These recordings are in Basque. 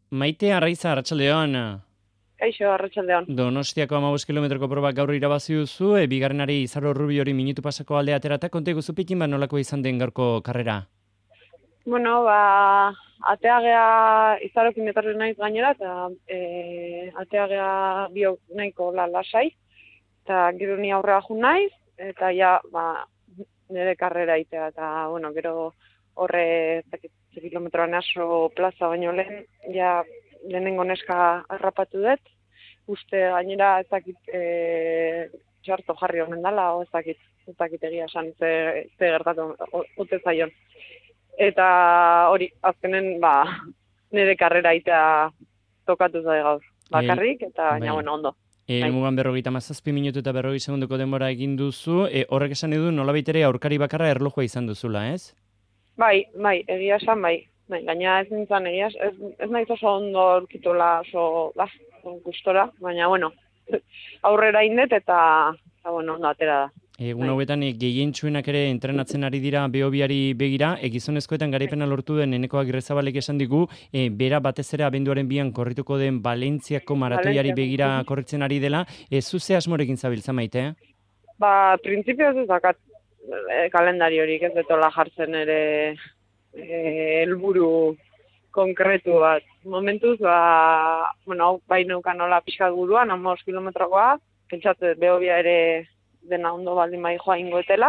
Maite Arraiza, arratsaldeon. Kaixo, arratsaldeon. Donostiako 15 kilometroko probak gaur irabazi duzu, bigarrenari Izaro Rubiori minutu pasako alde aterata, konta iguzu pikin nolako izan den gaurko karrera? Bueno, ateagea izarokin etorri naiz gainera, eta ateagea biok nahiko lasai, eta gero ni aurrera jun naiz, eta ja, nire karrera itea, eta, bueno, gero horre, kilometroan aso plaza baino lehen, ja, lehenengo neska harrapatu dut, uste gainera ez dakit txarto jarri honen dela, o ez dakit egia esan ze gertatu ote zaion. Eta hori, azkenen, nire karrera itea tokatu zai gaur. Bakarrik, eta baina, bueno, ondo. Mugan 57 minutu eta 40 segundoko denbora egin duzu, horrek esan edu nolabait ere aurkari bakarra erlojua izan duzula, ez? Bai, egia esan, bai. Gaina ez nintzen egia, ez nahiz oso ondo aurkitola oso gustora, baina, bueno, aurrera indet eta bueno, ondo atera da. Egun hauetan gehientsuenak ere entrenatzen ari dira Behobiari begira, gizonezkoetan garaipena lortu den Eneko Agirrezabalek esan digu, bera batez ere abenduaren 2an korrituko den Valentziako maratoiari begira korritzen ari dela, zuze asmorekin zabiltza Maite? Printzipioz ez dakat kalendariorik ez detola jartzen ere helburu konkretu bat. Momentuz, bueno, bai neukan nola pixkat buruan, 15 kilometrokoa, pentsatzen Behobia ere dena ondo baldin bai joa ingoetela,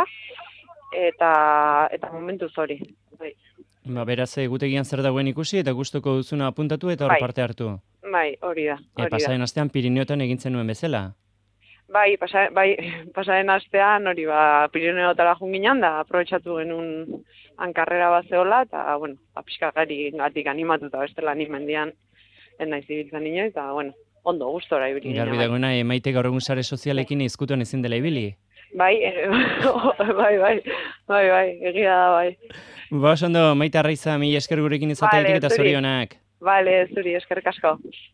eta momentuz hori. Bai. Beraz, egutegian zer dagoen ikusi eta gustuko duzuna apuntatu eta hor parte hartu. Bai, hori da. Pasaren astean Pirineotan egintzen nuen bezala? Bai, pasaren astean hori Pirineotara junginan da, aprobetxatu genuen hankarrera bat zehola, eta, bueno, pixkagari gatik animatuta bestela nimendian naiz ibiltzen inoiz, eta, bueno, ondo, gustora ibili. Garbi dagoena, Maite gaur egun sare sozialekin izkutuan ezin dela ibili? Bai, egia da, bai. Ondo, Maite Arraiza, mila esker gurekin izateatik eta zorionak. Bale, zuri, eskerrik asko.